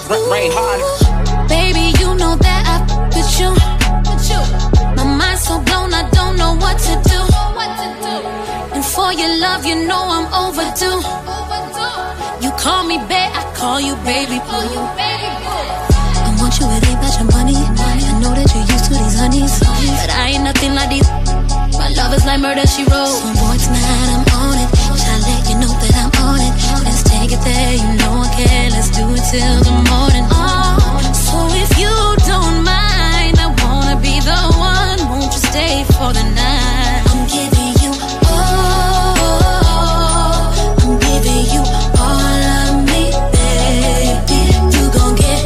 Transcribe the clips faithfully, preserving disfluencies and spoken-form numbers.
Rain hard. Baby, you know that I f with you. My mind's so blown, I don't know what to do. And for your love, you know I'm overdue. You call me babe, I call you baby boo. I want you, it ain't about your money. I know that you're used to these honeys, but I ain't nothing like these. My love is like murder, she wrote. So boy, tonight I'm on it. Shall I let you know that I'm on it? Let's take it there, you know I can. Let's do it till the morning. Oh, so if you don't mind, I wanna be the one. Won't you stay for the night? I'm giving you all. I'm giving you all of me, baby. You gon' get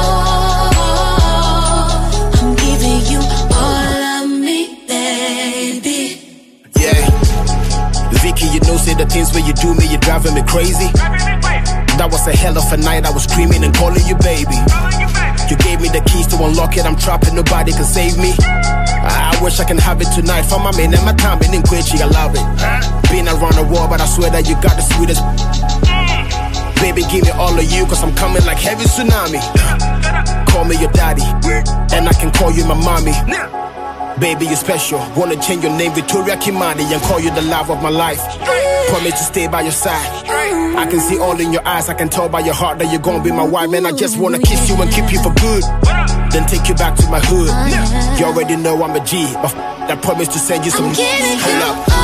all. I'm giving you all of me, baby. Yeah, Vicky, you know, say the things where you do me, you're driving me crazy. That was a hell of a night, I was screaming and calling you baby. You gave me the keys to unlock it, I'm trapped and nobody can save me. I, I wish I can have it tonight, for my man and my time, and in Quincy, I love it. Been around the world, but I swear that you got the sweetest. Baby, give me all of you, cause I'm coming like heavy tsunami. Call me your daddy, and I can call you my mommy. Baby, you're special, wanna change your name Victoria Kimani and call you the love of my life. Promise to stay by your side. I can see all in your eyes, I can tell by your heart that you're gonna be my wife. Man, I just wanna kiss you and keep you for good, then take you back to my hood. You already know I'm a G, but I promise to send you some. I'm giving Hold you up.